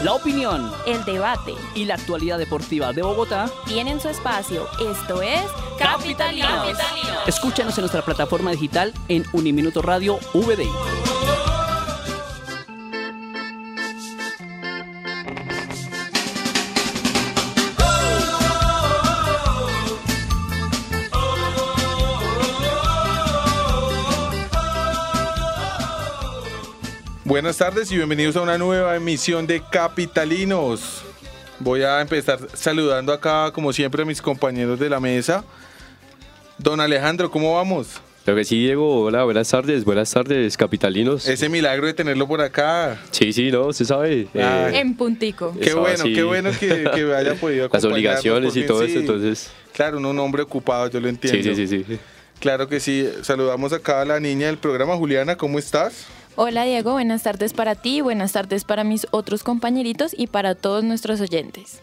La opinión, el debate y la actualidad deportiva de Bogotá tienen su espacio. Esto es Capitalinos. Escúchanos en nuestra plataforma digital en Uniminuto Radio VD. Buenas tardes y bienvenidos a una nueva emisión de Capitalinos. Voy a empezar saludando acá, como siempre, a mis compañeros de la mesa. Don Alejandro, ¿cómo vamos? Creo que sí, Diego. Hola, buenas tardes, capitalinos. Ese milagro de tenerlo por acá. Sí, no, usted sabe. En puntico. Qué bueno que haya podido acompañarnos. Las obligaciones y todo eso, entonces. Claro, un hombre ocupado, yo lo entiendo. Sí. Claro que sí. Saludamos acá a la niña del programa, Juliana, ¿cómo estás? Hola Diego, buenas tardes para ti, buenas tardes para mis otros compañeritos y para todos nuestros oyentes.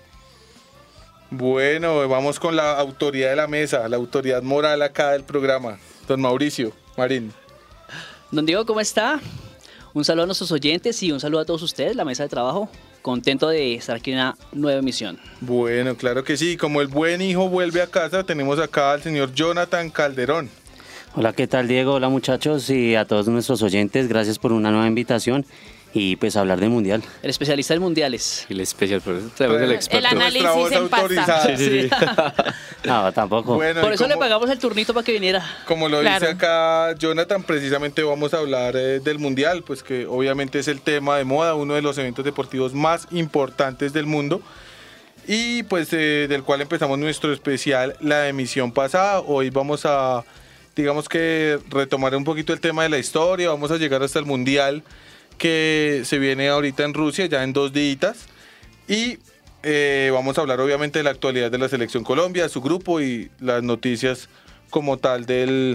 Bueno, vamos con la autoridad de la mesa, la autoridad moral acá del programa, don Mauricio Marín. Don Diego, ¿cómo está? Un saludo a nuestros oyentes y un saludo a todos ustedes, la mesa de trabajo. Contento de estar aquí en una nueva emisión. Bueno, claro que sí, como el buen hijo vuelve a casa, tenemos acá al señor Jonathan Calderón. Hola, ¿qué tal, Diego? Hola, muchachos, y a todos nuestros oyentes, gracias por una nueva invitación y pues hablar del Mundial. El especialista en mundiales. El especial, por eso traemos el experto. El análisis en pasta. Sí. No, tampoco. Bueno, Por eso le pagamos el turnito para que viniera. Como lo dice acá Jonathan, precisamente vamos a hablar del Mundial, pues que obviamente es el tema de moda, uno de los eventos deportivos más importantes del mundo. Y pues del cual empezamos nuestro especial la emisión pasada. Hoy vamos a, digamos que retomar un poquito el tema de la historia, vamos a llegar hasta el Mundial que se viene ahorita en Rusia, ya en 2 días, y vamos a hablar obviamente de la actualidad de la Selección Colombia, su grupo y las noticias como tal del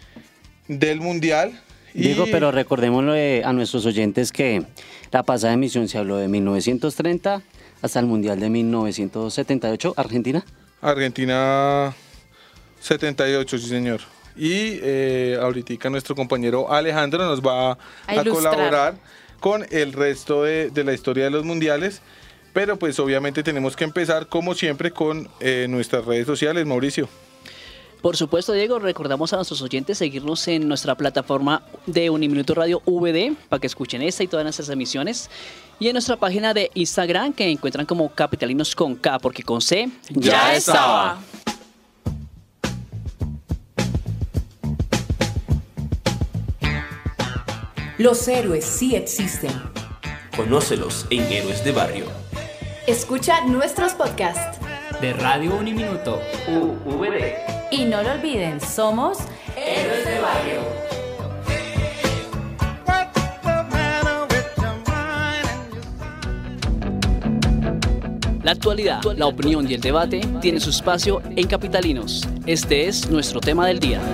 Mundial. Diego, pero recordémosle a nuestros oyentes que la pasada emisión se habló de 1930 hasta el Mundial de 1978, ¿Argentina? Argentina 78, sí señor. Y ahorita nuestro compañero Alejandro nos va a colaborar con el resto de la historia de los mundiales, pero pues obviamente tenemos que empezar como siempre con nuestras redes sociales, Mauricio. Por supuesto, Diego, recordamos a nuestros oyentes seguirnos en nuestra plataforma de Uniminuto Radio VD para que escuchen esta y todas nuestras emisiones, y en nuestra página de Instagram que encuentran como Capitalinos con K, porque con C ya estaba. Los héroes sí existen. Conócelos en Héroes de Barrio. Escucha nuestros podcasts de Radio Uniminuto UVD. y no lo olviden, somos Héroes de Barrio. La actualidad, la opinión y el debate tienen su espacio en Capitalinos. Este es nuestro tema del día.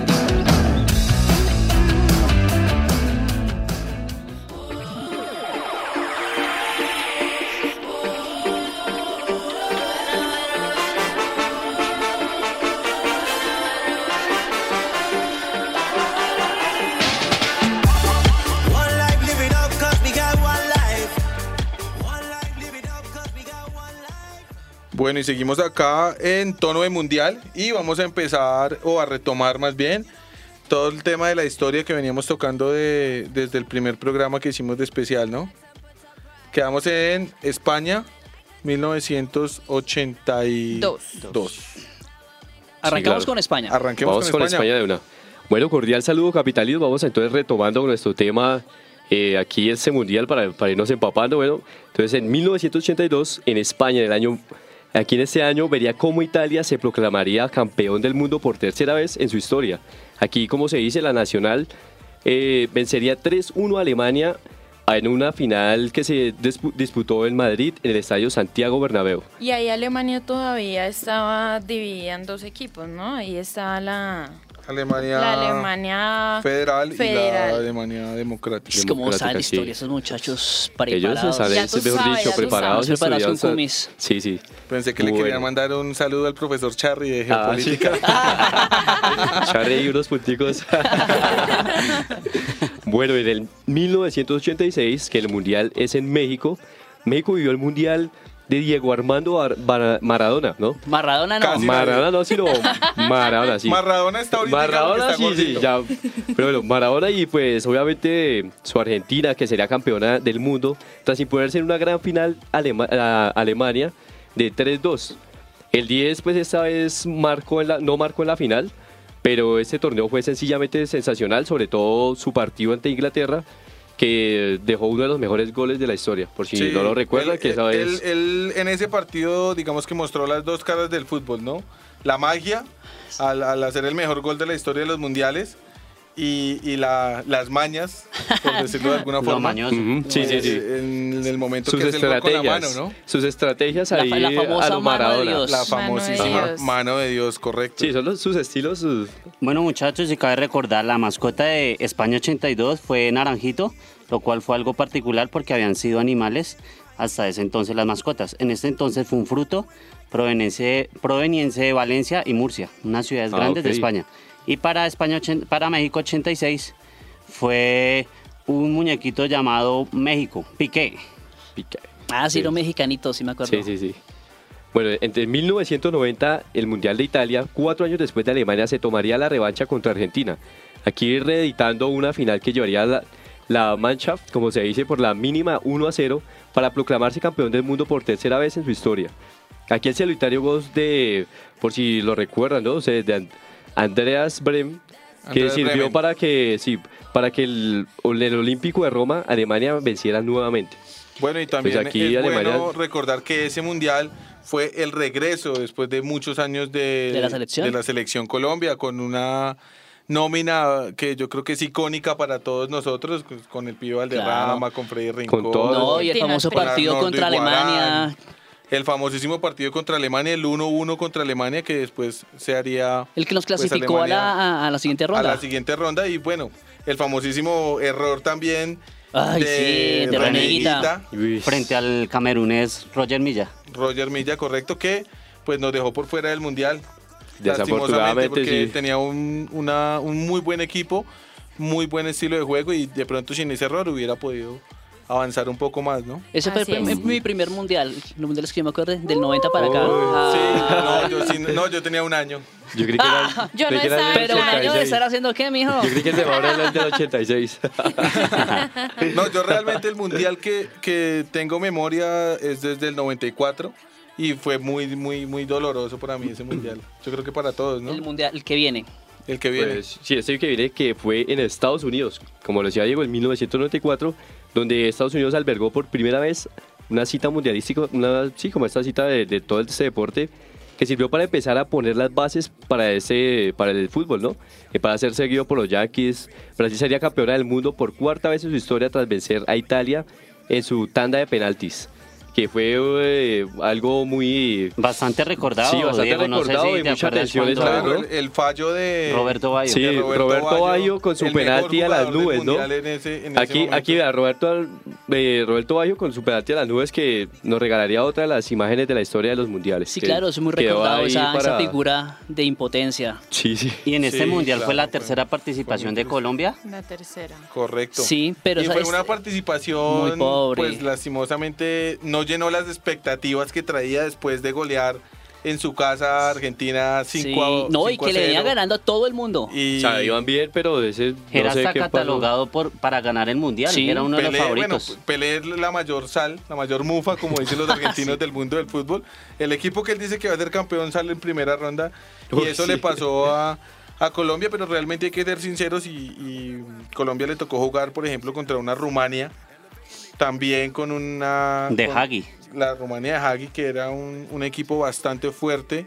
Bueno, y seguimos acá en tono de mundial y vamos a empezar, o a retomar más bien, todo el tema de la historia que veníamos tocando desde el primer programa que hicimos de especial, ¿no? Quedamos en España, 1982. Arrancamos con España. Arranquemos Vamos con España de una. Bueno, cordial saludo, capitalinos. Vamos entonces retomando nuestro tema aquí este mundial para irnos empapando. Bueno, entonces en 1982, en España, aquí en este año, vería cómo Italia se proclamaría campeón del mundo por tercera vez en su historia. Aquí, como se dice, la Nacional vencería 3-1 a Alemania en una final que se disputó en Madrid, en el Estadio Santiago Bernabéu. Y ahí Alemania todavía estaba dividida en 2 equipos, ¿no? Ahí estaba la Alemania federal y la Alemania democrática. Es como saben la historia, esos muchachos preparados. Ellos salen, mejor dicho, preparados, preparados con cumis. Sí. Pensé que le querían mandar un saludo al profesor Charry de Geopolítica. Charry y unos punticos. Bueno, en el 1986, que el Mundial es en México, México vivió el Mundial de Diego Armando Maradona, ¿no? Maradona no. Casi. Maradona no, sino Maradona, sí. Maradona está ahorita. Maradona está sí, gordito. ya. Pero bueno, Maradona y pues obviamente su Argentina, que sería campeona del mundo, tras imponerse en una gran final a Alemania de 3-2. El 10 pues esta vez no marcó en la final, pero este torneo fue sencillamente sensacional, sobre todo su partido ante Inglaterra, que dejó uno de los mejores goles de la historia, por si Sí, no lo recuerdan, que esa vez... él en ese partido, digamos que mostró las dos caras del fútbol, ¿no? La magia al hacer el mejor gol de la historia de los mundiales y las mañas, por decirlo de alguna Lo forma. mañoso. Sí. En el momento Sus que es el gol con la estrategias, mano, ¿no? sus estrategias La- ahí la famosa a lo mano de Maradona. Dios. La Mano de famosísima Dios. mano de Dios, correcto. Sí, son sus estilos. Bueno, muchachos, si cabe recordar, la mascota de España 82 fue Naranjito, lo cual fue algo particular porque habían sido animales hasta ese entonces las mascotas. En este entonces fue un fruto proveniente de Valencia y Murcia, unas ciudades grandes de ok. España. Y para México 86 fue un muñequito llamado México, Piqué. Ah, sí, los mexicanitos, sí me acuerdo. Sí. Bueno, entre 1990, el Mundial de Italia, 4 años después de Alemania, se tomaría la revancha contra Argentina. Aquí reeditando una final que llevaría la Mannschaft, como se dice, por la mínima 1-0, para proclamarse campeón del mundo por tercera vez en su historia. Aquí el solitario gol de, por si lo recuerdan, ¿no? O sea, de Andreas Brem, que Andreas sirvió Bremen. para que el Olímpico de Roma, Alemania, venciera nuevamente. Bueno, y también Pues aquí es Alemania- bueno recordar que ese mundial fue el regreso después de muchos años ¿De la selección? de la selección Colombia, con una nómina que yo creo que es icónica para todos nosotros, con el Pío Valderrama, Claro. con Freddy Rincón. Con todo. No, y el Tino famoso Alfredo. partido Arnoldo contra Iguarán. Alemania. El famosísimo partido contra Alemania, el 1-1 contra Alemania, que después se haría El que nos pues, clasificó Alemania a la siguiente a ronda. la siguiente ronda. Y bueno, el famosísimo error también Ay, sí, de René Reneguita. Uy. Frente al camerunés Roger Milla. Roger Milla, correcto, que pues nos dejó por fuera del mundial. Desafortunadamente, porque sí. tenía un muy buen equipo, muy buen estilo de juego y de pronto sin ese error hubiera podido avanzar un poco más, ¿no? Ese fue Así es. mi primer mundial. Los mundiales que yo me acuerdo del 90 para acá. Yo tenía un año. Yo creí que era, Yo creí no que era estaba el Pero un año de 86. estar haciendo qué, mijo. Yo creí que se va a hablar del 86. No, yo realmente el mundial que tengo memoria es desde el 94 y fue muy doloroso para mí ese mundial. Yo creo que para todos, ¿no? El mundial el que viene. El que viene. Pues, sí, este que viene que fue en Estados Unidos, como lo decía Diego, en 1994, donde Estados Unidos albergó por primera vez una cita mundialística, como esta cita de todo este deporte, que sirvió para empezar a poner las bases para el fútbol, ¿no? Para ser seguido por los Yankees. Brasil sería campeona del mundo por cuarta vez en su historia tras vencer a Italia en su tanda de penaltis, que fue algo muy... Bastante recordado. Sí, bastante Diego, no sé recordado si y te mucha acuerdas tensión cuando esa Claro, ¿no? el fallo de Roberto Bayo. Sí, de Roberto Baggio con su el mejor penalti a las jugador del nubes, ¿no? mundial en ese momento. Aquí vea, Roberto Baggio con su penalti a las nubes, que nos regalaría otra de las imágenes de la historia de los mundiales. Sí, que claro, es muy quedó recordado ahí esa figura de impotencia. Sí, sí. Y en este Sí, mundial fue claro, la fue- tercera participación de Colombia. La tercera. Correcto. Sí, pero y esa fue es- una participación, muy pobre. pues lastimosamente no llenó las expectativas que traía después de golear en su casa a Argentina 5 Sí, a no, y 5 que a le venía 0. ganando a todo el mundo. Y O sea, iban bien, pero ese Era no sé hasta qué pasó. catalogado para ganar el mundial. Sí. Era uno de los Pelé, favoritos. bueno, Pelé es la mayor sal, la mayor mufa, como dicen los argentinos del mundo del fútbol. El equipo que él dice que va a ser campeón sale en primera ronda y Uy, eso sí. le pasó a Colombia, pero realmente hay que ser sinceros y Colombia le tocó jugar, por ejemplo, contra una Rumania, también con una... De con Hagi. La Rumania de Hagi, que era un equipo bastante fuerte.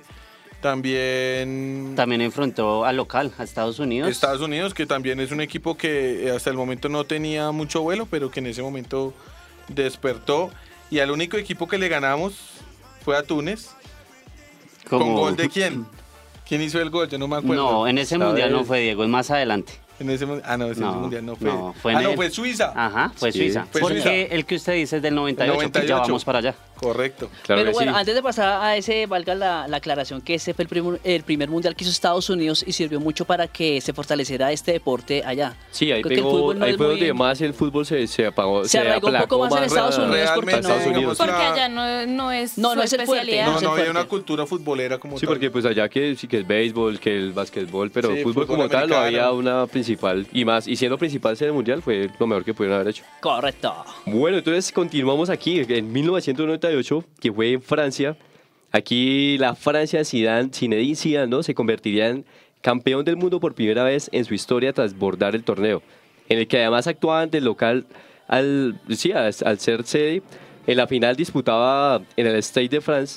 También También enfrentó al local, a Estados Unidos. Estados Unidos, que también es un equipo que hasta el momento no tenía mucho vuelo, pero que en ese momento despertó. Y al único equipo que le ganamos fue a Túnez. ¿Con gol de quién? ¿Quién hizo el gol? Yo no me acuerdo. No, en ese ¿Sabes? mundial no fue Diego, es más adelante. En ese, no, ese No, mundial no fue. no, fue en no, el- fue Suiza. Ajá, fue Sí, Suiza. fue Porque Suiza. el que usted dice es del 98, El 98. ya vamos para allá. Correcto. Claro Pero que bueno, sí. antes de pasar a ese, valga la aclaración, que ese fue el primer mundial que hizo Estados Unidos y sirvió mucho para que se fortaleciera este deporte allá. Sí, ahí, Creo que el fútbol no ahí es fue muy- donde más el fútbol se apagó. Se arraigó un poco más en Estados Unidos porque realmente, no... Estados Unidos. Porque la- allá no es No, su no es el fuerte, especialidad. No, es el no había fuerte. una cultura futbolera como Sí, tal. porque pues allá que sí que es béisbol, que el básquetbol, pero Sí, fútbol fútbol como tal no americano. había una principal. Y siendo principal ser el mundial fue lo mejor que pudieron haber hecho. Correcto. Bueno, entonces continuamos aquí en 1998, que fue en Francia. Aquí la Francia de Zinedine Zidane, ¿no? Se convertiría en campeón del mundo por primera vez en su historia tras bordar el torneo, en el que además actuaba ante el local al ser sede. En la final disputaba en el Stade de France.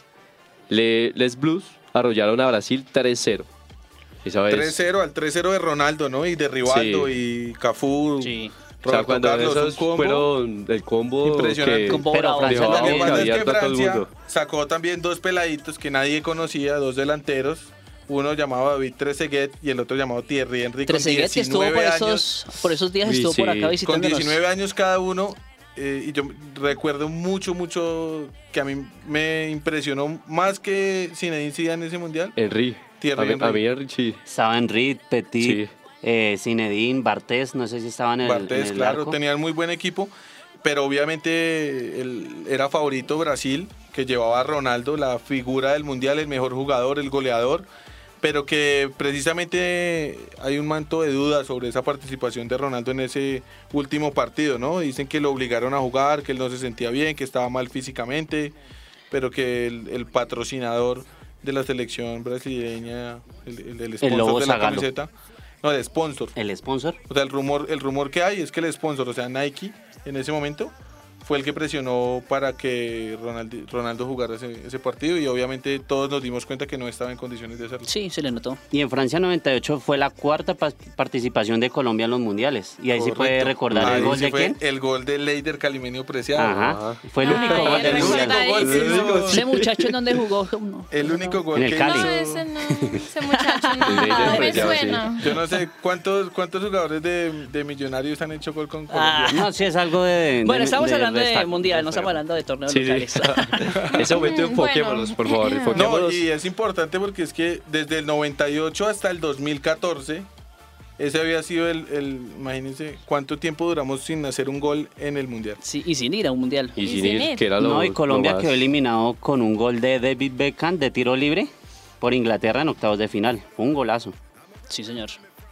Les Blues arrollaron a Brasil 3-0. Esa vez, 3-0 al 3-0 de Ronaldo, ¿no? Y de Rivaldo y Cafú. Sí. o sea, Roberto cuando Carlos, esos un combo fueron el combo impresionante. que Combo Pero bravo. Francia dejaba Lo que pasa es que abierto a todo el Francia mundo. sacó también dos peladitos que nadie conocía, dos delanteros. Uno llamado David Trezeguet y el otro llamado Thierry Henry. Con Trezeguet que estuvo 19 por años, esos días, Uy, estuvo por sí. acá con visitándonos. 19 años cada uno. Y yo recuerdo mucho que a mí me impresionó más que Zinedine Zidane en ese mundial. Henry. Thierry A mí Henry, sí. Estaba Henry, Petit, Sí. Zinedine, Bartés, no sé si estaban en Bartés, el claro, arco. tenían muy buen equipo, pero obviamente era favorito Brasil, que llevaba a Ronaldo, la figura del mundial, el mejor jugador, el goleador, pero que precisamente hay un manto de dudas sobre esa participación de Ronaldo en ese último partido, ¿no? Dicen que lo obligaron a jugar, que él no se sentía bien, que estaba mal físicamente, pero que el patrocinador de la selección brasileña, el sponsor Lobo de la Zagalo. camiseta, no, el sponsor. El sponsor. O sea, el rumor que hay es que el sponsor, o sea, Nike, en ese momento, fue el que presionó para que Ronaldo jugara ese partido y obviamente todos nos dimos cuenta que no estaba en condiciones de hacerlo. Sí, se le notó. Y en Francia 98 fue la cuarta participación de Colombia en los mundiales. Y ahí sí puede Correcto. recordar Ahí el gol sí de fue quién. El gol de Leider Calimenio Preciado. Ajá. Fue el único Ay, gol del el mundial. recordadísimo. Ese muchacho en donde jugó. No. El único gol En el que Cali. No, hizo. ese muchacho El Leider no me Preciado, sí. suena. Yo no sé cuántos jugadores de Millonarios han hecho gol con Ah. Colombia. No, sí es algo de... Bueno, estamos de hablando de destacar. mundial, no estamos hablando de torneos Sí, locales. sí. Ese momento enfoquémonos, por favor. No, Enfoquémonos. y es importante porque es que desde el 98 hasta el 2014, ese había sido imagínense cuánto tiempo duramos sin hacer un gol en el Mundial. Sí, y sin ir a un mundial. Y Y sin sin ir, ir. que era lo No, y Colombia lo más- quedó eliminado con un gol de David Beckham de tiro libre por Inglaterra en octavos de final. Fue un golazo. Sí, señor.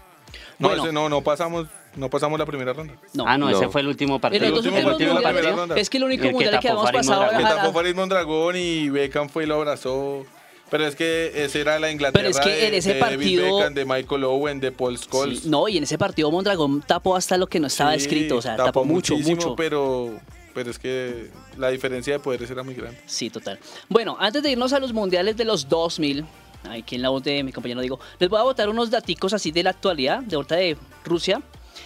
No, Bueno. ese no pasamos la primera ronda. No. Ah, no, No. ese fue el último partido. En los el dos último últimos partido de la mundiales, primera ronda. es que el único El que mundial que tapó habíamos Farid pasado Mondragón. Que era- tapó Farid Mondragón y Beckham fue y lo abrazó. Pero es que esa era la Inglaterra Pero es que en ese de David partido- Beckham, de Michael Owen, de Paul Scholes. Sí, no, y en ese partido Mondragón tapó hasta lo que no estaba Sí, escrito, o sea, tapó mucho, muchísimo, mucho. Pero es que la diferencia de poderes era muy grande. Sí, total. Bueno, antes de irnos a los mundiales de los 2000, aquí en la voz de mi compañero digo, les voy a botar unos daticos así de la actualidad, de ahorita de Rusia,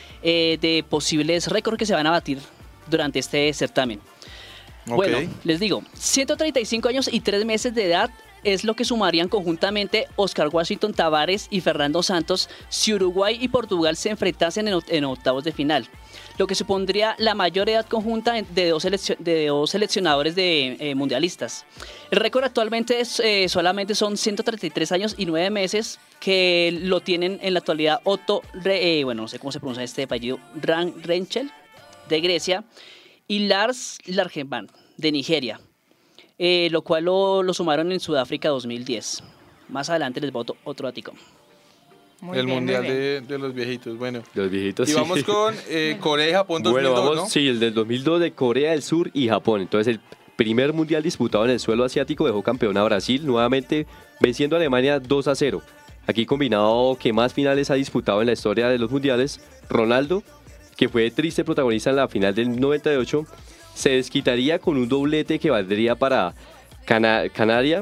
de posibles récords que se van a batir durante este certamen. Bueno, les digo, 135 años y 3 meses de edad es lo que sumarían conjuntamente Oscar Washington Tabárez y Fernando Santos si Uruguay y Portugal se enfrentasen en octavos de final, lo que supondría la mayor edad conjunta de dos seleccionadores de mundialistas. El récord actualmente solamente son 133 años y 9 meses que lo tienen en la actualidad Otto, no sé cómo se pronuncia este apellido, Renchel de Grecia y Lars Largeman de Nigeria. Lo cual lo sumaron en Sudáfrica 2010. Más adelante les boto otro ático. Muy el bien, mundial muy bien. de los viejitos. Bueno, Los viejitos. y sí. vamos con Corea y Japón 2002, Bueno, vamos, ¿no? sí, el del 2002 de Corea del Sur y Japón. Entonces, el primer mundial disputado en el suelo asiático dejó campeón a Brasil, nuevamente venciendo a Alemania 2-0. Aquí combinado que más finales ha disputado en la historia de los mundiales, Ronaldo, que fue triste protagonista en la final del 98, se desquitaría con un doblete que valdría para Canaria.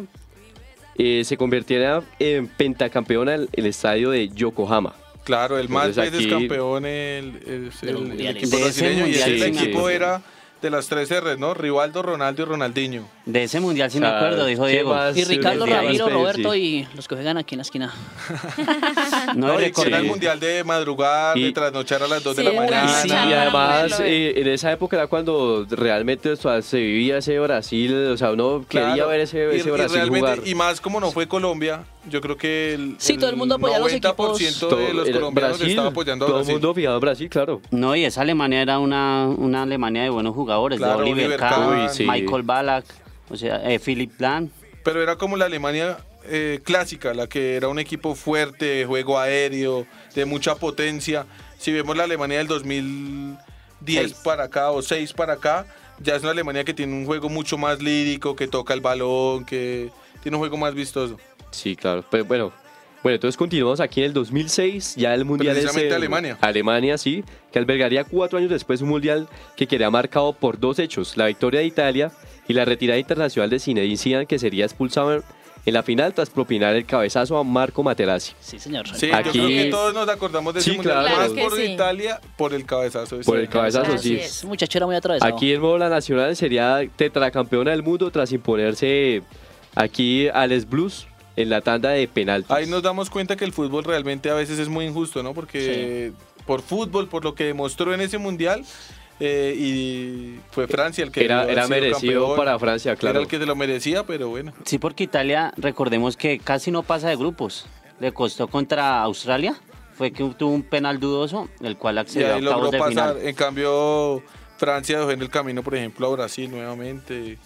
Se convirtiera en pentacampeona en el estadio de Yokohama. Claro, el más Entonces veces aquí- campeón el De los equipo mundiales. De ese brasileño y mundial, ese sí, equipo sí. era de las 3 R's, ¿no? Rivaldo, Ronaldo y Ronaldinho. De ese mundial sí me acuerdo, dijo ¿qué Diego. más? Y Ricardo, Sí, Ramiro, sí. Roberto y los que juegan aquí en la esquina. No, y recuerdo- era el mundial de madrugar, Y- de trasnochar a las 2 de Sí, la mañana. sí, Y además, verlo, en esa época era cuando realmente o sea, se vivía ese Brasil, o sea, uno quería Claro. ver ese Y Brasil realmente, jugar. Y más como no fue Colombia, yo creo que Sí, todo el mundo apoya a los 90% equipos. de los Era colombianos Brasil, estaba apoyando a todo el Brasil. mundo fijado en Brasil, claro. No, y esa Alemania era una Alemania de buenos jugadores, Claro, de Oliver Oliver Kahn, Kahn. Uy, sí. Michael Ballack, o sea, Philip Lahm. Pero era como la Alemania clásica, la que era un equipo fuerte, de juego aéreo, de mucha potencia. Si vemos la Alemania del 2010 para acá o 6 para acá, ya es una Alemania que tiene un juego mucho más lírico, que toca el balón, que tiene un juego más vistoso. Sí, claro. Pero bueno, entonces continuamos aquí en el 2006, ya el mundial es Precisamente Alemania. Alemania, sí, que albergaría 4 años después un mundial que quedaría marcado por 2 hechos: la victoria de Italia y la retirada internacional de Zinedine Zidane, que sería expulsado en la final tras propinar el cabezazo a Marco Materazzi. Sí, señor. Sí, Aquí- yo creo que todos nos acordamos de ese Sí, mundial, claro. más Claro que por sí. Italia, por el cabezazo. Por el cabezazo, Así sí. es. Ese muchacho era muy atravesado. Aquí en modo la nacional sería tetracampeona del mundo tras imponerse aquí a Les Blues en la tanda de penaltis. Ahí nos damos cuenta que el fútbol realmente a veces es muy injusto, ¿no? Porque por fútbol, por lo que demostró en ese mundial, y fue Francia el que Era debió haber sido merecido campeón. para Francia, claro. Era el que se lo merecía, pero bueno. Sí, porque Italia, recordemos que casi no pasa de grupos. Le costó contra Australia, fue que tuvo un penal dudoso, el cual Y accedió ahí a octavos logró de pasar. final. En cambio, Francia dejó en el camino, por ejemplo, a Brasil nuevamente.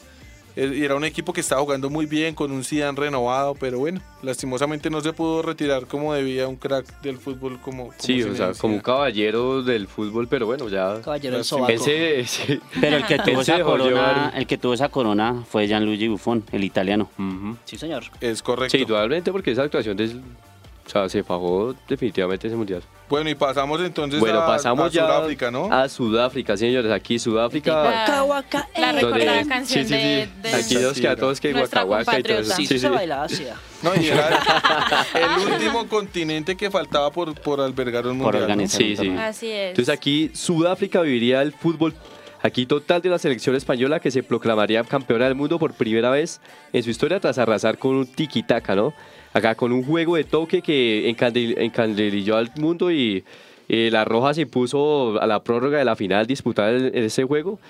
Y era un equipo que estaba jugando muy bien, con un Zidane renovado, pero bueno, lastimosamente no se pudo retirar como debía un crack del fútbol como Sí, o Zinedine sea, como un Zidane. caballero del fútbol, pero bueno, ya... Caballero del Ese- sobaco. Ese... Pero el que tuvo Él se esa dejó corona, llevar. el que tuvo esa corona fue Gianluigi Buffon, el italiano. Ujú. Sí, señor. Es correcto. Sí, indudablemente porque esa actuación o sea, se fajó definitivamente ese mundial. Bueno, y pasamos entonces Bueno, a pasamos ya Sudáfrica, ¿no? a Sudáfrica, señores. Aquí Sudáfrica... La recordada donde- canción sí, sí, sí. de Aquí nos queda todos que nuestra guacahuaca y todo eso. compatriota. Sí, Sí, se sí. bailaba así. No, y era el último continente que faltaba por albergar un Por mundial. ¿no? organizar. Sí, sí. Así es. Entonces aquí Sudáfrica viviría el fútbol aquí total de la selección española, que se proclamaría campeona del mundo por primera vez en su historia tras arrasar con un tiki-taka, ¿no? Acá con un juego de toque que encandililló al mundo y la Roja se impuso a la prórroga de la final disputada en ese juego,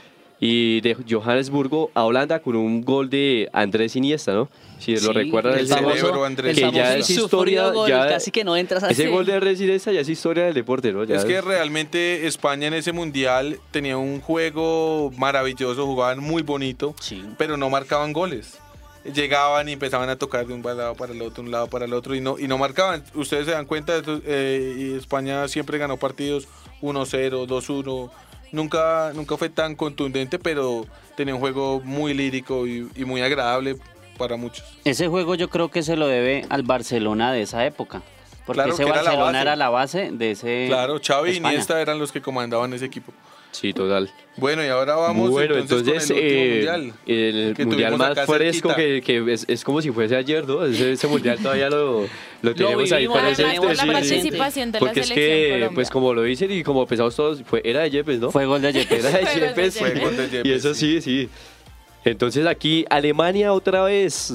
y de Johannesburgo a Holanda con un gol de Andrés Iniesta, ¿no? Si lo Sí, recuerdan, el ese gol, cerebro, Andrés. que el ya famoso es sufrido historia, gol, ya casi que no entras ese así. gol de Andrés Iniesta ya es historia del deporte, ¿no? Ya Es que realmente España en ese mundial tenía un juego maravilloso, jugaban muy bonito, Sí. pero no marcaban goles. Llegaban y empezaban a tocar de un lado para el otro, un lado para el otro, y no marcaban. Ustedes se dan cuenta, y España siempre ganó partidos 1-0, 2-1. Nunca fue tan contundente, pero tenía un juego muy lírico y muy agradable para muchos. Ese juego yo creo que se lo debe al Barcelona de esa época. Porque Claro, ese que era la Barcelona base. era la base de ese. Claro, Xavi y España. Iniesta eran los que comandaban ese equipo. Sí, total. Bueno, y ahora vamos Bueno, entonces entonces con el último mundial. el que mundial tuvimos más acá fresco cerquita. que es como si fuese ayer, ¿no? Ese mundial todavía lo tenemos ahí vivimos, Además, presente. tenemos por la sí. participación de la Porque es selección que, Colombia. pues como lo dicen y como pensamos todos, era de Yepes, ¿no? Fue gol de Yepes. Era de Fue gol de Yepes. Fue gol de Yepes, Y eso sí. Entonces aquí Alemania otra vez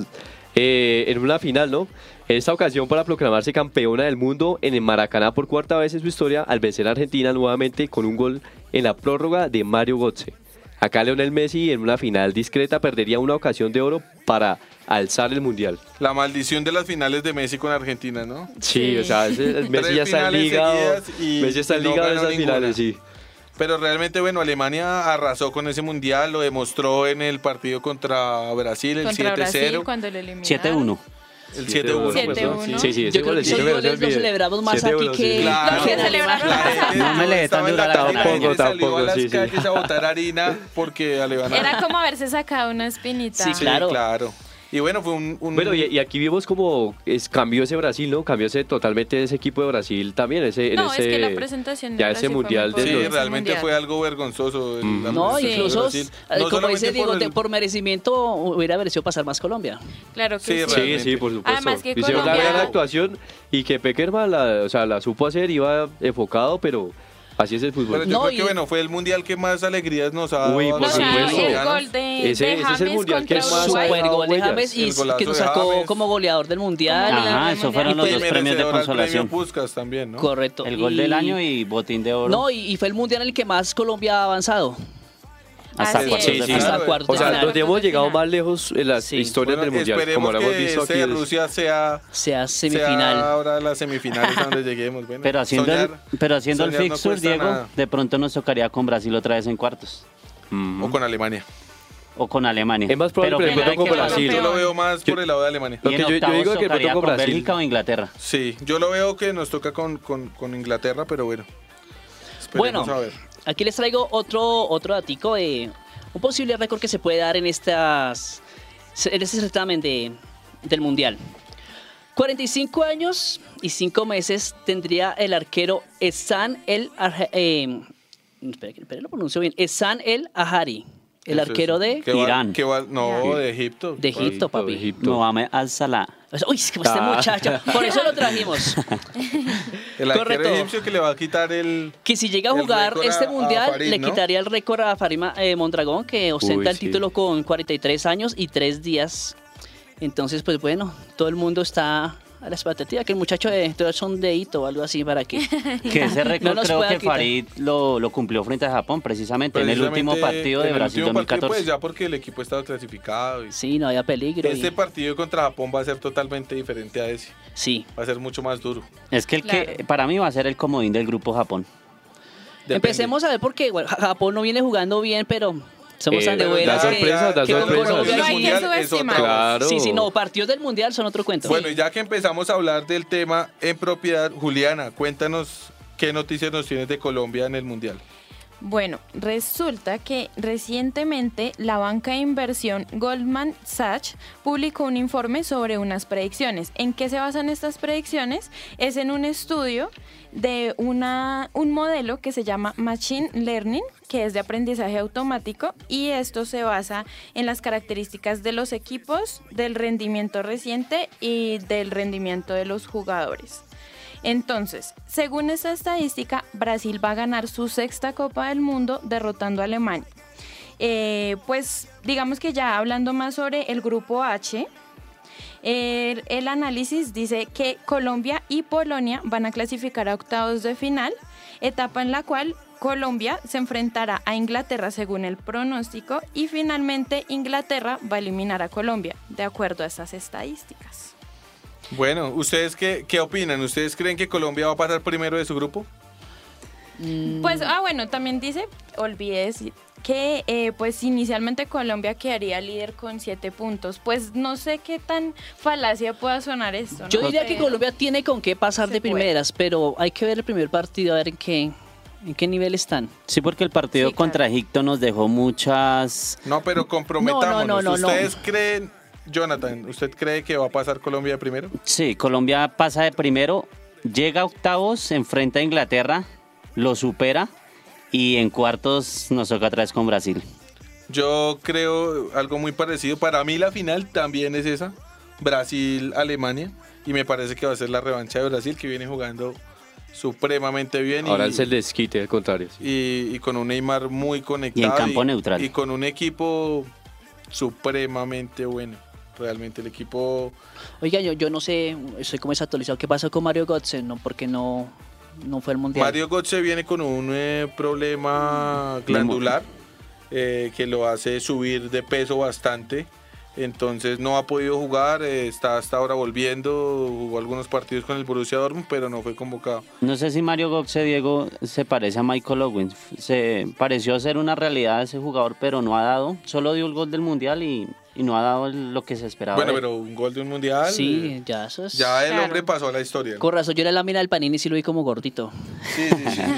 en una final, ¿no? En esta ocasión para proclamarse campeona del mundo en el Maracaná por cuarta vez en su historia, al vencer a Argentina nuevamente con un gol en la prórroga de Mario Götze. Acá Lionel Messi en una final discreta perdería una ocasión de oro para alzar el mundial. La maldición de las finales de Messi con Argentina, ¿no? Sí, Sí. o sea, Messi ya está finales ligado. seguidas y- Messi está y no ligado en ganó esas ninguna. finales, sí. Pero realmente, bueno, Alemania arrasó con ese mundial, lo demostró en el partido contra Brasil, el Contra 7-0, Brasil cuando lo eliminaron. 7-1. el 7-1. 7-1. perdón, Sí, sí, ese Yo creo que golecito esos que no se goles los olvide. celebramos más 7-1, aquí que, sí. Claro. que en No, Alemania. La gente No me le dé estaba tan en la dura la calle, vaina. gente salió Tampoco, a las sí, sí. calles a botar harina porque Alemania... Era como haberse sacado una espinita. Sí, Sí, claro. claro. Y bueno, fue un... Bueno, y aquí vimos como cambió ese Brasil, ¿no? Cambió totalmente ese equipo de Brasil también. No, es que la presentación de ya Brasil ese fue mundial muy de Sí, poderosa, los- ese realmente mundial. fue algo vergonzoso. La No, presentación de incluso, Brasil. No como solamente dice Diego, por el- por merecimiento hubiera merecido pasar más Colombia. Claro que Sí, sí. Sí, realmente. sí, por supuesto. Además que Hicieron una Colombia- gran actuación y que Peckerman la supo hacer, iba enfocado, pero Así es el fútbol. Pero yo No, creo y- que bueno, fue el mundial que más alegrías nos ha dado. Uy, a por los O sea, supuesto. el colombianos. gol de Ese es el James mundial que contra más Uruguay. ha Super dado gol de huellas. James y El golazo que nos de sacó James. como goleador del mundial. Ajá, esos fueron Y los fue dos premios de merecedor al consolación. premio Puskás también, ¿no? Correcto. El gol del año y botín de oro. No, y fue el mundial en el que más Colombia ha avanzado. hasta Así cuartos es. de Sí, sí. final. Hasta cuartos O de sea, final. donde hemos llegado Final. más lejos en las Sí. historias del mundial, como esperemos lo hemos que visto este aquí. de Rusia sea Semifinal. ahora las semifinales a donde lleguemos. Bueno, Pero haciendo el soñar no fixture, cuesta Diego, nada. de pronto nos tocaría con Brasil otra vez en cuartos. O con Alemania. O con Alemania. Es más probable, pero de primero pronto hay con que Brasil. Yo lo veo más por el lado de Alemania. Lo Y que en yo octavos digo que de pronto tocaría con con Brasil. Bélgica o Inglaterra. Sí, yo lo veo que nos toca con Inglaterra, pero bueno. Bueno, Esperemos a ver. aquí les traigo otro datico de un posible récord que se puede dar en este certamen del Mundial. 45 años y 5 meses tendría el arquero Ehsan espera, lo pronuncio bien. Ehsan El Ahari, el Eso arquero de Irán. No, de Egipto. de Egipto, papi. Egipto. Mohamed Al-Salah. Uy, es que este muchacho, por eso lo trajimos. El arquero Correcto. egipcio que le va a quitar el... Que si llega a El jugar récord este a mundial, Farid, le ¿no? quitaría el récord a Farid Mondragón, que ostenta Uy, el sí. título con 43 años y 3 días. Entonces, pues bueno, todo el mundo está a la expectativa que el muchacho de es un dedito o algo así para que... Que ese No récord nos creo pueda que quitar. Farid lo cumplió frente a Japón precisamente en el último partido de en el Brasil último partido, 2014. pues ya porque el equipo estaba clasificado. Sí, no había peligro. Este partido contra Japón va a ser totalmente diferente a ese. Sí. Va a ser mucho más duro. Es que que para mí va a ser el comodín del grupo Japón. Depende. Empecemos a ver porque bueno, Japón no viene jugando bien, pero somos tan de Pero buenas da que- sorpresas, da que con sorpresas. Colombia No hay que Mundial es subestimar. otra. Claro. Sí, no, partidos del mundial son otro cuento. Bueno, y ya que empezamos a hablar del tema en propiedad, Juliana, cuéntanos qué noticias nos tienes de Colombia en el Mundial. Bueno, resulta que recientemente la banca de inversión Goldman Sachs publicó un informe sobre unas predicciones. ¿En qué se basan estas predicciones? Es en un estudio de un modelo que se llama Machine Learning, que es de aprendizaje automático, y esto se basa en las características de los equipos, del rendimiento reciente y del rendimiento de los jugadores. Entonces, según esta estadística, Brasil va a ganar su 6ª Copa del Mundo derrotando a Alemania. Pues digamos que ya hablando más sobre el grupo H, el análisis dice que Colombia y Polonia van a clasificar a octavos de final, etapa en la cual Colombia se enfrentará a Inglaterra según el pronóstico y finalmente Inglaterra va a eliminar a Colombia, de acuerdo a estas estadísticas. Bueno, ¿ustedes qué opinan? ¿Ustedes creen que Colombia va a pasar primero de su grupo? Pues, bueno, también dice, olvidé decir, que pues inicialmente Colombia quedaría líder con 7 puntos. Pues no sé qué tan falacia pueda sonar esto, ¿no? Yo diría que Pero- Colombia tiene con qué pasar Se de puede. primeras, pero hay que ver el primer partido a ver en qué nivel están. Sí, porque el partido Sí, claro. contra Egipto nos dejó muchas... No, pero comprometámonos. No. ¿Ustedes creen, Jonathan, usted cree que va a pasar Colombia de primero? Sí, Colombia pasa de primero, llega a octavos, se enfrenta a Inglaterra, lo supera y en cuartos nos toca otra vez con Brasil. Yo creo algo muy parecido. Para mí la final también es esa, Brasil-Alemania, y me parece que va a ser la revancha de Brasil, que viene jugando supremamente bien. Ahora y, es el desquite, al contrario. Sí. y con un Neymar muy conectado. Y en campo neutral. Y con un equipo supremamente bueno. Realmente el equipo... Oiga, yo no sé, estoy como desactualizado. ¿Qué pasó con Mario Götze? No, porque no fue el mundial. Mario Götze viene con un problema glandular que lo hace subir de peso bastante. Entonces no ha podido jugar, está hasta ahora volviendo, jugó algunos partidos con el Borussia Dortmund, pero no fue convocado. No sé si Mario Götze, Diego, se parece a Michael Owen. Se pareció ser una realidad ese jugador, pero no ha dado. Solo dio el gol del Mundial y no ha dado lo que se esperaba. Bueno, de él. pero un gol de un mundial, Sí, ya eso es... ya el Claro. hombre pasó a la historia. ¿no? Con razón, yo era la lámina del Panini y sí lo vi como gordito. Sí.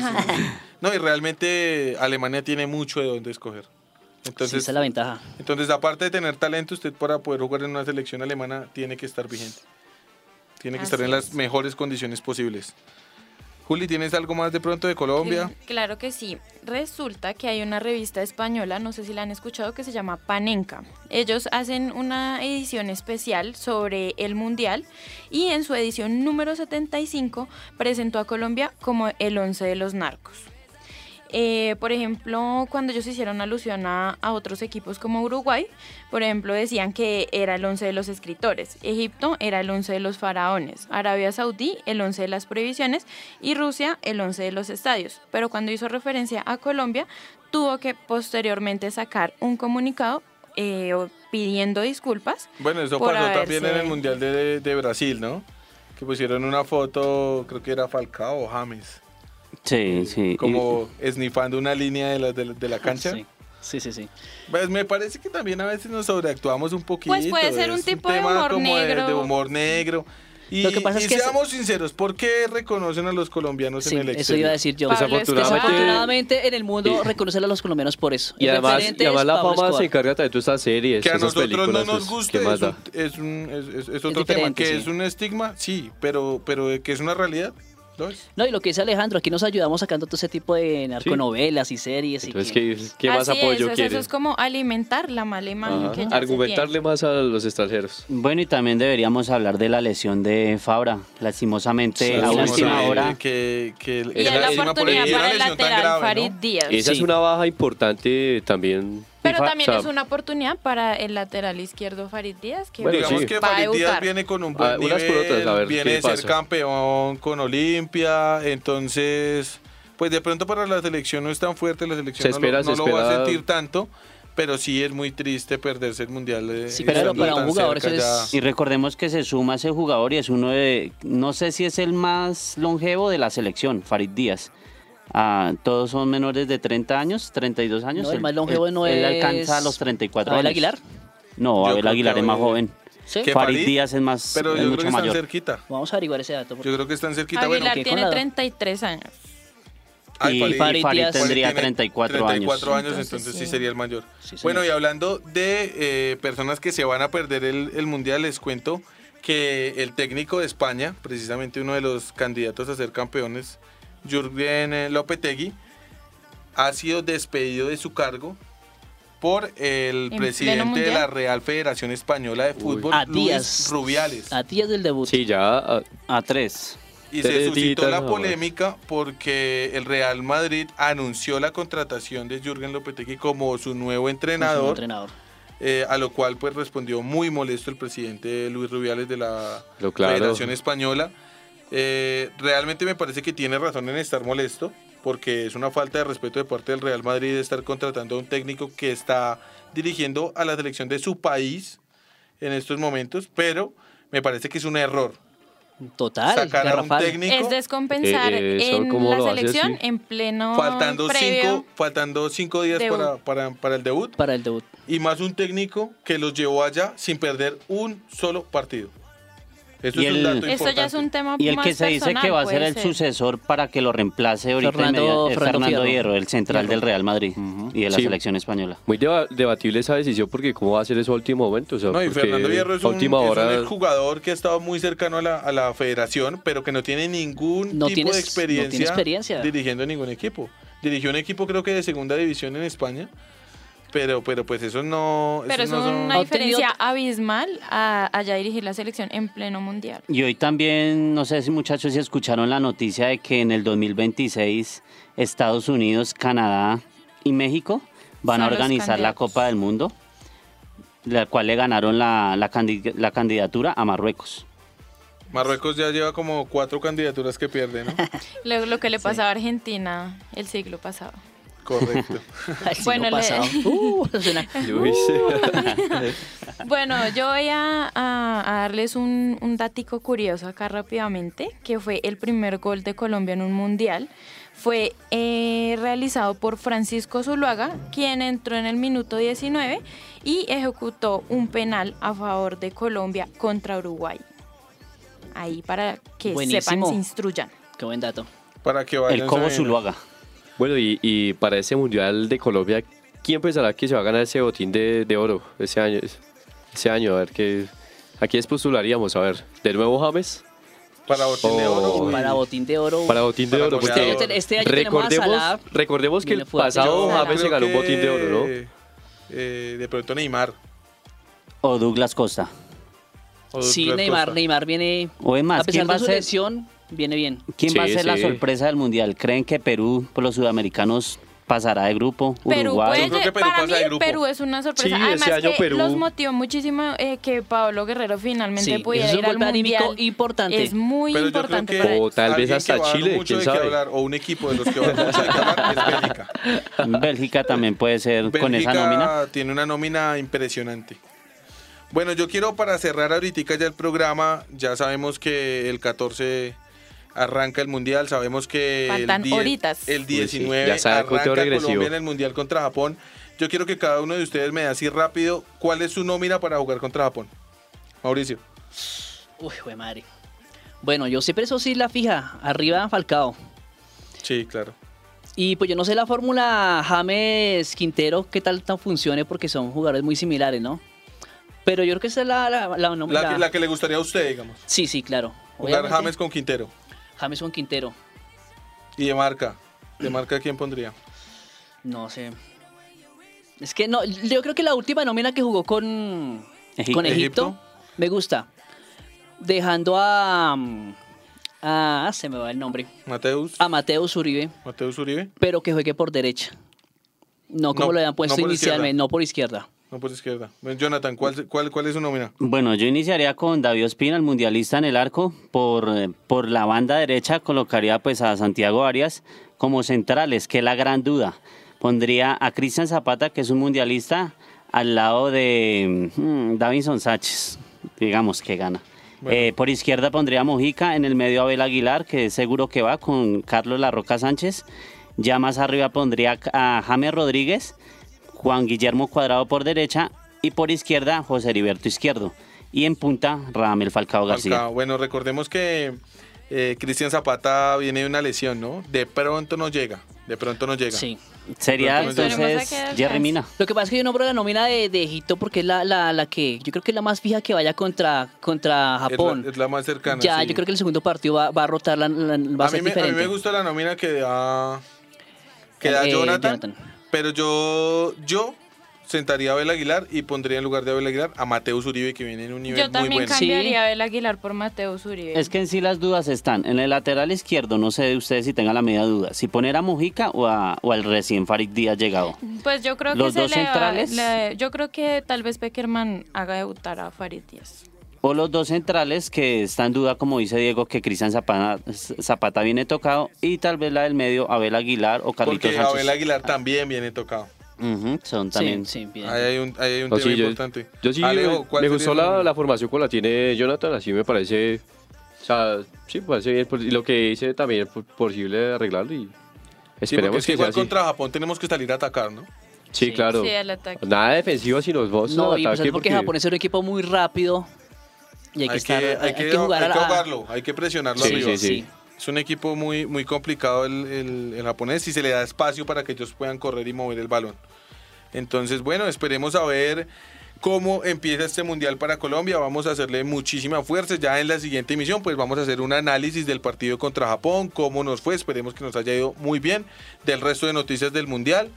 No, y realmente Alemania tiene mucho de dónde escoger. Sí, Entonces, esa es la ventaja. entonces, aparte de tener talento, usted para poder jugar en una selección alemana tiene que estar vigente. Tiene que estar Así en las es. mejores condiciones posibles. Juli, ¿tienes algo más de pronto de Colombia? Claro que sí. Resulta que hay una revista española, no sé si la han escuchado, que se llama Panenka. Ellos hacen una edición especial sobre el Mundial y en su edición número 75 presentó a Colombia como el 11 de los narcos. Por ejemplo, cuando ellos hicieron alusión a otros equipos como Uruguay, por ejemplo, decían que era el 11 de los escritores, Egipto era el 11 de los faraones, Arabia Saudí el 11 de las prohibiciones y Rusia el 11 de los estadios. Pero cuando hizo referencia a Colombia, tuvo que posteriormente sacar un comunicado pidiendo disculpas. Bueno, eso por pasó también en haberse- el Mundial de Brasil, ¿no? Que pusieron una foto, creo que era Falcao o James, Sí, sí. como esnifando una línea de la cancha. Sí. Pues me parece que también a veces nos sobreactuamos un poquito. Pues puede ser un es tipo de tema humor como negro. de humor negro. Y, Lo que pasa es que seamos sinceros, ¿por qué reconocen a los colombianos Sí, en el eso exterior? iba a decir yo. Pablo Desafortunadamente en el mundo reconocen a los colombianos por eso. Y además, Referentes, la Pablo fama Escobar. se encarga también de todas estas series, Que a esas nosotros no películas, nos pues, guste ¿qué más da? es otro tema. diferente, Que sí. es un estigma, sí, pero que es una realidad, ¿lo es? No, y lo que dice Alejandro, aquí nos ayudamos sacando todo ese tipo de narconovelas y series. Entonces, y ¿qué más Así apoyo es, quiere? eso es como alimentar la mala imagen Ajá. que ya se Argumentarle más a los extranjeros. Bueno, y también deberíamos hablar de la lesión de Fabra. Lastimosamente, Sí, a sí, última sí. hora. Que tiene. Y es la lástima oportunidad porque era para una el lesión tan lateral grave, ¿no? Farid Díaz. Esa es Sí. una baja importante también. Pero Y fa- también o sea, es una oportunidad para el lateral izquierdo Farid Díaz, que Bueno, Digamos sí. que va a Farid Díaz debutar. viene con un buen Unas por otras, a ver nivel, viene qué de ser pasa. campeón con Olimpia, entonces, pues de pronto para la selección no es tan fuerte, la selección Se no lo va a espera- sentir tanto, pero sí es muy triste perderse el Mundial. Sí, pero estando para un tan jugador cerca eso es- ya. Y recordemos que se suma ese jugador y es uno de, no sé si es el más longevo de la selección, Farid Díaz. Todos son menores de 30 años, 32 años. No, el más longevo no él es alcanza los 34 Abel años. Aguilar. No, Yo Abel creo Aguilar que es más Abel- joven. ¿Sí? ¿Qué? Farid Farid? Díaz es más, Pero es yo creo mucho que están mayor. cerquita. Vamos a averiguar ese dato. porque- Yo creo que están cerquita. Aguilar ¿qué tiene con la- 33 años. Ay, Y Farid- Farid Farid Díaz- tendría tiene 34 años. 34 años, Entonces, entonces sí sí. sería el mayor. Sí, señor. Bueno, y hablando de personas que se van a perder el Mundial, les cuento que el técnico de España, precisamente uno de los candidatos a ser campeones, Jürgen Lopetegui, ha sido despedido de su cargo por el ¿En presidente pleno de la mundial? Real Federación Española de Fútbol, A Luis días. Rubiales. A días del debut. Sí, ya. A 3. Y se Tres suscitó dígitos la nada más. polémica porque el Real Madrid anunció la contratación de Jürgen Lopetegui como su nuevo Como su entrenador, entrenador. a lo cual pues respondió muy molesto el presidente Luis Rubiales de la Lo claro. Federación Española. Realmente me parece que tiene razón en estar molesto, porque es una falta de respeto de parte del Real Madrid estar contratando a un técnico que está dirigiendo a la selección de su país en estos momentos, pero me parece que es un error. Total, Sacar a un garrafal. técnico Es descompensar eso, en ¿cómo la lo hace selección así? en pleno faltando previo. cinco días debut. para el debut, Para el debut. y más un técnico que los llevó allá sin perder un solo partido. Eso Y es un el- dato Esto importante. ya es un tema Y el más que se dice personal, que va a ser puede el ser. sucesor para que lo reemplace ahorita Fernando Fernando Fierro. Hierro, el central del Real Madrid y de la Sí. selección española. Muy debatible esa decisión porque cómo va a ser eso a último momento. O sea, No, y porque Fernando Hierro es a un, última es hora. un jugador que ha estado muy cercano a la federación, pero que no tiene ningún No tipo tienes- de no tiene experiencia, experiencia. dirigiendo ningún equipo. Dirigió un equipo creo que de segunda división en España, pero pues eso no... Pero eso es no son- una Ha tenido- diferencia abismal a ya dirigir la selección en pleno mundial. Y hoy también, no sé si muchachos si escucharon la noticia de que en el 2026 Estados Unidos, Canadá y México van a Son los organizar la candidatos. Copa del Mundo, la cual le ganaron la candidatura a Marruecos. Marruecos ya lleva como 4 candidaturas que pierde, ¿no? Lo que le pasaba a Argentina el siglo pasado. Correcto. Al siglo Bueno, pasado. Suena- Luis, Bueno, yo voy a darles un datico curioso acá rápidamente, que fue el primer gol de Colombia en un mundial. Fue realizado por Francisco Zuluaga, quien entró en el minuto 19 y ejecutó un penal a favor de Colombia contra Uruguay. Ahí para que Buenísimo. sepan, se instruyan. Qué buen dato. Para que vayan El Cobo sabiendo. Zuluaga. Bueno, y para ese Mundial de Colombia, ¿quién pensará que se va a ganar ese botín de oro ese año? Ese año, a ver qué. ¿A quién postularíamos? A ver, ¿de nuevo James? Para botín de oro. uy. Para botín de oro. Para botín de Para oro. goleador. Porque Este año tenemos a Salah. recordemos que el Viene fuerte. pasado Salah. James se Creo ganó un que, botín de oro, ¿no? De pronto Neymar. O Douglas Costa. o Sí, Douglas Neymar, Costa. Neymar viene. O es más, A pesar ¿quién va de a su ser? lesión, Viene bien. ¿Quién va a Sí, ser la sí. sorpresa del Mundial? ¿Creen que Perú, por los sudamericanos, pasará de grupo? Perú Uruguay. Yo creo que Perú para pasa de mí grupo. Perú es una sorpresa. Sí, Además ese año que Perú. los motivó muchísimo que Pablo Guerrero finalmente Sí, pudiera eso es ir un al golpe anímico Mundial. importante. Es muy Pero yo creo importante que para él. O tal vez alguien hasta que va a dar Chile, mucho quién de qué sabe. hablar, o un equipo de los que va a dar mucho de qué hablar es Bélgica. Bélgica también puede ser con esa Bélgica nómina. tiene una nómina impresionante. Bueno, yo quiero para cerrar ahorita ya el programa, ya sabemos que el 14 arranca el Mundial, sabemos que Faltan horitas. el 19 Ya sabe el conteo arranca regresivo. Colombia en el Mundial contra Japón. Yo quiero que cada uno de ustedes me dé así rápido cuál es su nómina para jugar contra Japón. Mauricio. Uy, güey, madre. Bueno, yo siempre eso sí la fija. Arriba Falcao. Sí, claro. Y pues yo no sé la fórmula James Quintero, qué tal tan funcione, porque son jugadores muy similares, ¿no? Pero yo creo que esa es La que le gustaría a usted, digamos. Sí, sí, claro. Jugar Obviamente, James con Quintero. James con Quintero. Y de marca. ¿De marca quién pondría? No sé. Es que no, yo creo que la última nómina que jugó con Egipto. Egipto me gusta. Dejando se me va el nombre. Mateus. A Mateus Uribe, Mateus Uribe. pero que juegue por derecha. No como No, lo habían puesto no por inicialmente, izquierda. no por izquierda. No, por izquierda. Jonathan, ¿cuál es su nómina? Bueno, yo iniciaría con David Ospina, el mundialista en el arco. Por la banda derecha colocaría pues a Santiago Arias como centrales, que es la gran duda. Pondría a Cristian Zapata, que es un mundialista, al lado de Davinson Sánchez, digamos que gana. Bueno. Por izquierda pondría a Mojica, en el medio Abel Aguilar, que es seguro que va, con Carlos La Roca Sánchez. Ya más arriba pondría a James Rodríguez, Juan Guillermo Cuadrado por derecha y por izquierda José Heriberto Izquierdo. Y en punta Radamel Falcao García. Falcao. Bueno, recordemos que Cristian Zapata viene de una lesión, ¿no? De pronto no llega. Sí. Sería Esperemos a entonces que Jerry Mina. Lo que pasa es que yo nombro la nómina de Egipto porque es la que yo creo que es la más fija que vaya contra Japón. Es la más cercana. Ya, sí. yo creo que el segundo partido va a rotar, va a ser a mí diferente. me gusta la nómina que da Jonathan, pero yo sentaría a Abel Aguilar y pondría en lugar de Abel Aguilar a Mateus Uribe, que viene en un nivel Yo muy también bueno. cambiaría a Abel Aguilar por Mateus Uribe. Es que en sí las dudas están. En el lateral izquierdo, no sé de ustedes si tengan la media duda. Si poner a Mojica o al recién Farid Díaz llegado. Pues yo creo que Los dos centrales. yo creo que tal vez Peckerman haga debutar a Farid Díaz. O los dos centrales, que está en duda, como dice Diego, que Cristian Zapata viene tocado. Y tal vez la del medio, Abel Aguilar o Carlitos Porque Sánchez. Abel Aguilar también viene tocado. Ujú, son también. Sí, bien. Ahí hay un No, tema sí, importante. Yo sí Alejo, ¿cuál me sería gustó su nómina? la formación con la tiene Jonathan, así me parece. O sea, sí, parece bien. Y lo que dice también es posible arreglarlo y Sí, porque esperemos es que que sea igual así. contra Japón tenemos que salir a atacar, ¿no? Sí, claro. Sí, al ataque. Nada defensivo sino vos No, al y pues ataque es porque Japón es un equipo muy rápido y hay que jugar a la... ahogarlo, hay que presionarlo Sí, arriba. sí, sí. Es un equipo muy, muy complicado el japonés y se le da espacio para que ellos puedan correr y mover el balón. Entonces, bueno, esperemos a ver cómo empieza este Mundial para Colombia. Vamos a hacerle muchísima fuerza. Ya en la siguiente emisión, pues vamos a hacer un análisis del partido contra Japón, cómo nos fue. Esperemos que nos haya ido muy bien, del resto de noticias del Mundial.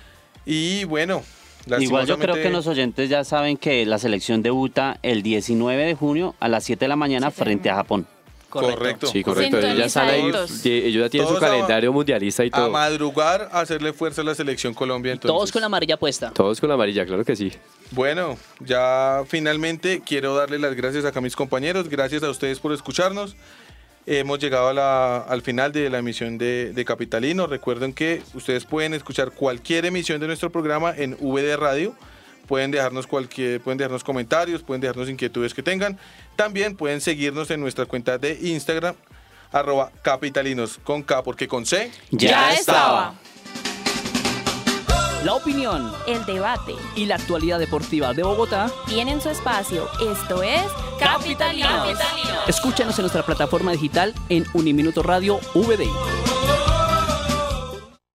Y bueno, Igual yo creo lastimosamente- que los oyentes ya saben que la selección debuta el 19 de junio a las 7 de la mañana frente a Japón. Correcto. Sí, correcto. Ellos ya están ahí, Sintonizaditos. ellos ya tienen su Todos a- calendario mundialista y A todo. madrugar, a hacerle fuerza a la selección Colombia. Entonces. Todos con la amarilla puesta. Todos con la amarilla, claro que sí. Bueno, ya finalmente quiero darle las gracias acá a mis compañeros, gracias a ustedes por escucharnos. Hemos llegado al final de la emisión de Capitalino. Recuerden que ustedes pueden escuchar cualquier emisión de nuestro programa en VD Radio. Pueden dejarnos comentarios, pueden dejarnos inquietudes que tengan. También pueden seguirnos en nuestra cuenta de Instagram, @capitalinos, con K porque con C. Ya estaba. La opinión El debate y la actualidad deportiva de Bogotá. tienen su espacio. Esto es Capitalinos. Escúchanos en nuestra plataforma digital en Uniminuto Radio VD.